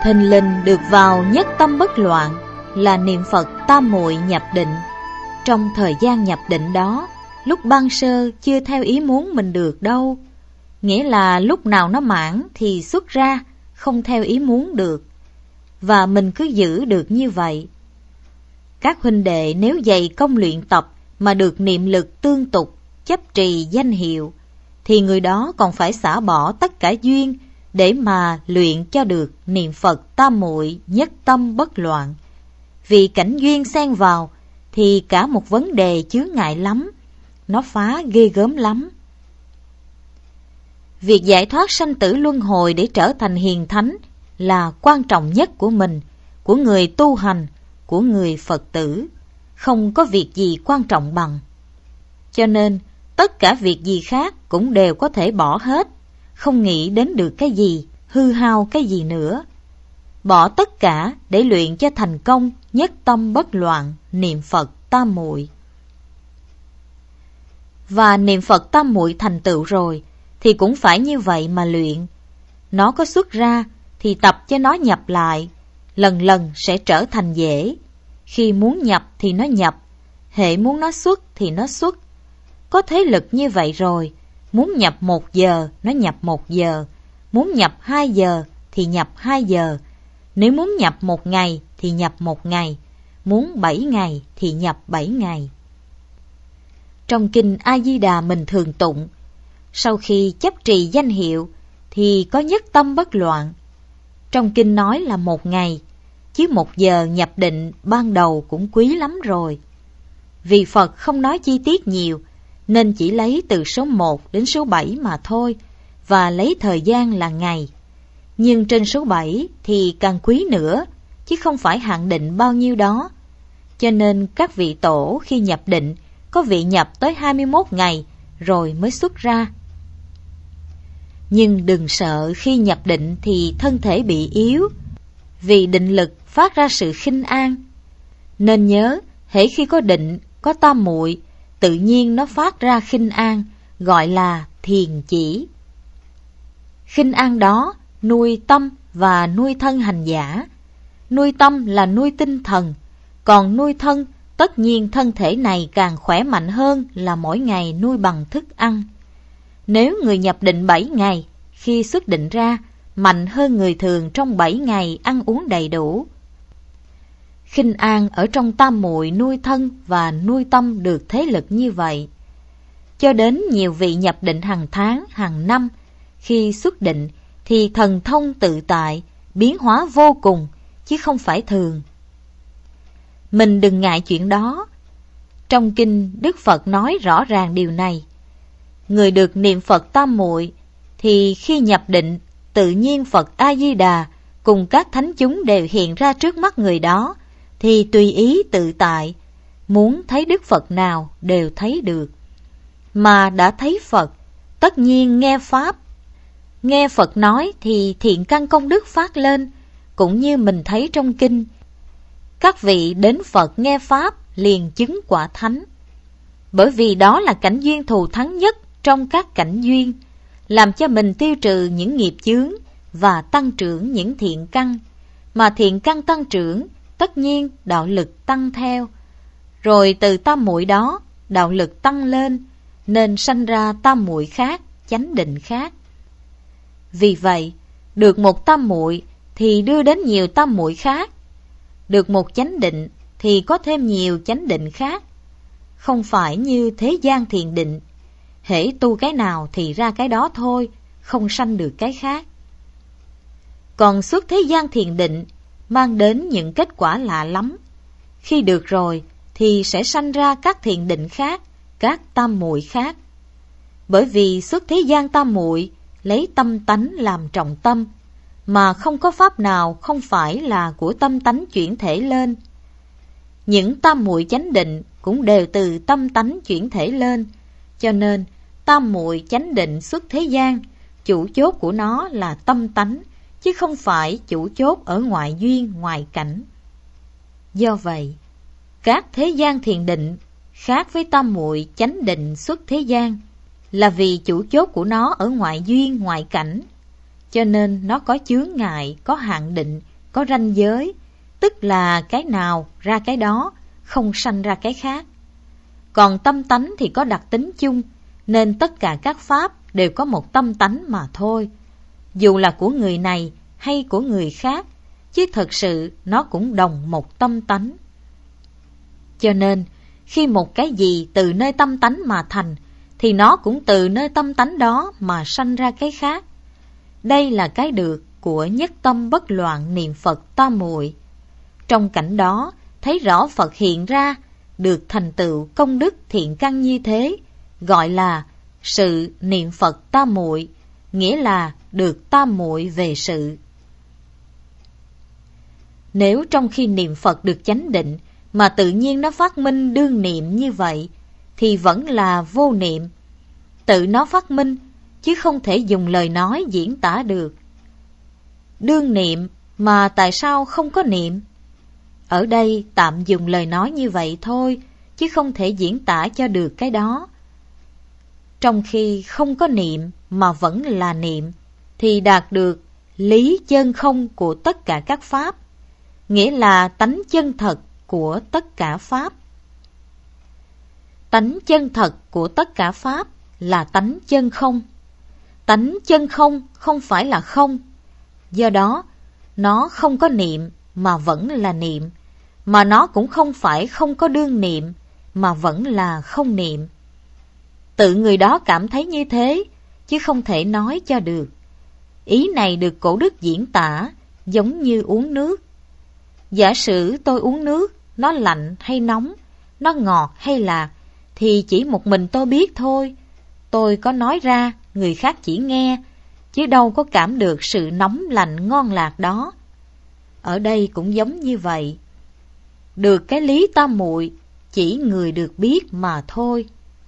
thình lình được vào nhất tâm bất loạn là niệm Phật tam muội nhập định. Trong thời gian nhập định đó, lúc ban sơ chưa theo ý muốn mình được đâu. Nghĩa là lúc nào nó mãn thì xuất ra, không theo ý muốn được. Và mình cứ giữ được như vậy. Các huynh đệ nếu dày công luyện tập mà được niệm lực tương tục, chấp trì danh hiệu, thì người đó còn phải xả bỏ tất cả duyên để mà luyện cho được niệm Phật tam muội nhất tâm bất loạn. Vì cảnh duyên xen vào thì cả một vấn đề chướng ngại lắm, nó phá ghê gớm lắm. Việc giải thoát sanh tử luân hồi để trở thành hiền thánh là quan trọng nhất của mình, của người tu hành, của người Phật tử. Không có việc gì quan trọng bằng. Cho nên, tất cả việc gì khác cũng đều có thể bỏ hết, không nghĩ đến được cái gì, hư hao cái gì nữa. Bỏ tất cả để luyện cho thành công nhất tâm bất loạn, niệm Phật tam muội. Và niệm Phật tam muội thành tựu rồi, thì cũng phải như vậy mà luyện. Nó có xuất ra, thì tập cho nó nhập lại, lần lần sẽ trở thành dễ. Khi muốn nhập thì nó nhập, hễ muốn nó xuất thì nó xuất. Có thế lực như vậy rồi, muốn nhập 1 giờ, nó nhập 1 giờ, muốn nhập 2 giờ thì nhập 2 giờ, nếu muốn nhập 1 ngày thì nhập 1 ngày, muốn 7 ngày thì nhập 7 ngày. Trong kinh A Di Đà mình thường tụng, sau khi chấp trì danh hiệu thì có nhất tâm bất loạn. Trong kinh nói là 1 ngày, chứ 1 giờ nhập định ban đầu cũng quý lắm rồi. Vì Phật không nói chi tiết nhiều, nên chỉ lấy từ số 1 đến số 7 mà thôi, và lấy thời gian là ngày. Nhưng trên số 7 thì càng quý nữa, chứ không phải hạn định bao nhiêu đó. Cho nên các vị tổ khi nhập định, có vị nhập tới 21 ngày rồi mới xuất ra. Nhưng đừng sợ khi nhập định thì thân thể bị yếu, vì định lực phát ra sự khinh an. Nên nhớ, hễ khi có định, có tam muội, tự nhiên nó phát ra khinh an, gọi là thiền chỉ. Khinh an đó nuôi tâm và nuôi thân hành giả. Nuôi tâm là nuôi tinh thần, còn nuôi thân, tất nhiên thân thể này càng khỏe mạnh hơn là mỗi ngày nuôi bằng thức ăn. Nếu người nhập định 7 ngày, khi xuất định ra, mạnh hơn người thường trong 7 ngày ăn uống đầy đủ. Khinh an ở trong tam muội nuôi thân và nuôi tâm được thế lực như vậy. Cho đến nhiều vị nhập định hàng tháng, hàng năm, khi xuất định thì thần thông tự tại, biến hóa vô cùng, chứ không phải thường. Mình đừng ngại chuyện đó. Trong kinh Đức Phật nói rõ ràng điều này. Người được niệm Phật tam muội thì khi nhập định, tự nhiên Phật A Di Đà cùng các thánh chúng đều hiện ra trước mắt người đó, thì tùy ý tự tại, muốn thấy Đức Phật nào đều thấy được. Mà đã thấy Phật, tất nhiên nghe Pháp. Nghe Phật nói thì thiện căn công đức phát lên, cũng như mình thấy trong kinh. Các vị đến Phật nghe Pháp liền chứng quả thánh. Bởi vì đó là cảnh duyên thù thắng nhất trong các cảnh duyên, làm cho mình tiêu trừ những nghiệp chướng và tăng trưởng những thiện căn. Mà thiện căn tăng trưởng, tất nhiên đạo lực tăng theo. Rồi từ tam muội đó, đạo lực tăng lên, nên sanh ra tam muội khác, chánh định khác. Vì vậy, được một tam muội thì đưa đến nhiều tam muội khác. Được một chánh định thì có thêm nhiều chánh định khác. Không phải như thế gian thiền định, hễ tu cái nào thì ra cái đó thôi, không sanh được cái khác. Còn suốt thế gian thiền định mang đến những kết quả lạ lắm. Khi được rồi thì sẽ sanh ra các thiền định khác, các tam muội khác. Bởi vì suốt thế gian tam muội lấy tâm tánh làm trọng tâm, mà không có pháp nào không phải là của tâm tánh chuyển thể lên. Những tam muội chánh định cũng đều từ tâm tánh chuyển thể lên, cho nên tam muội chánh định xuất thế gian, chủ chốt của nó là tâm tánh, chứ không phải chủ chốt ở ngoại duyên, ngoại cảnh. Do vậy, các thế gian thiền định khác với tam muội chánh định xuất thế gian, là vì chủ chốt của nó ở ngoại duyên, ngoại cảnh, cho nên nó có chướng ngại, có hạn định, có ranh giới, tức là cái nào ra cái đó, không sanh ra cái khác. Còn tâm tánh thì có đặc tính chung, nên tất cả các pháp đều có một tâm tánh mà thôi, dù là của người này hay của người khác, chứ thật sự nó cũng đồng một tâm tánh. Cho nên, khi một cái gì từ nơi tâm tánh mà thành, thì nó cũng từ nơi tâm tánh đó mà sanh ra cái khác. Đây là cái được của nhất tâm bất loạn niệm Phật tam muội. Trong cảnh đó, thấy rõ Phật hiện ra, được thành tựu công đức thiện căn như thế, gọi là sự niệm Phật tam muội, nghĩa là được tam muội về sự. Nếu trong khi niệm Phật được chánh định, mà tự nhiên nó phát minh đương niệm như vậy, thì vẫn là vô niệm. Tự nó phát minh, chứ không thể dùng lời nói diễn tả được. Đương niệm mà tại sao không có niệm? Ở đây tạm dùng lời nói như vậy thôi, chứ không thể diễn tả cho được cái đó. Trong khi không có niệm mà vẫn là niệm, thì đạt được lý chân không của tất cả các pháp, nghĩa là tánh chân thật của tất cả pháp. Tánh chân thật của tất cả pháp là tánh chân không. Tánh chân không không phải là không. Do đó, nó không có niệm mà vẫn là niệm, mà nó cũng không phải không có đương niệm mà vẫn là không niệm. Tự người đó cảm thấy như thế, chứ không thể nói cho được. Ý này được Cổ Đức diễn tả giống như uống nước. Giả sử tôi uống nước, nó lạnh hay nóng, nó ngọt hay lạc, thì chỉ một mình tôi biết thôi. Tôi có nói ra, người khác chỉ nghe, chứ đâu có cảm được sự nóng lạnh ngon lạc đó. Ở đây cũng giống như vậy. Được cái lý tam muội chỉ người được biết mà thôi.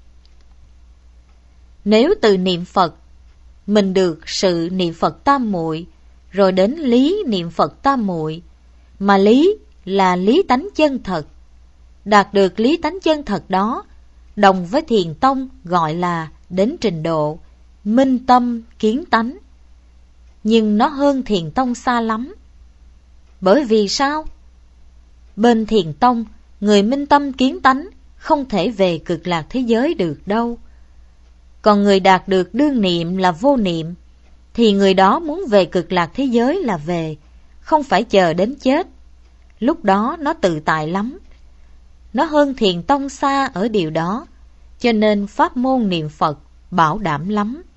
Nếu từ niệm Phật, mình được sự niệm Phật tam muội, rồi đến lý niệm Phật tam muội, mà lý là lý tánh chân thật. Đạt được lý tánh chân thật đó, đồng với Thiền tông gọi là đến trình độ minh tâm kiến tánh. Nhưng nó hơn Thiền tông xa lắm. Bởi vì sao? Bên Thiền tông, người minh tâm kiến tánh không thể về cực lạc thế giới được đâu. Còn người đạt được đương niệm là vô niệm, thì người đó muốn về cực lạc thế giới là về, không phải chờ đến chết. Lúc đó nó tự tại lắm. Nó hơn Thiền tông xa ở điều đó, cho nên pháp môn niệm Phật bảo đảm lắm.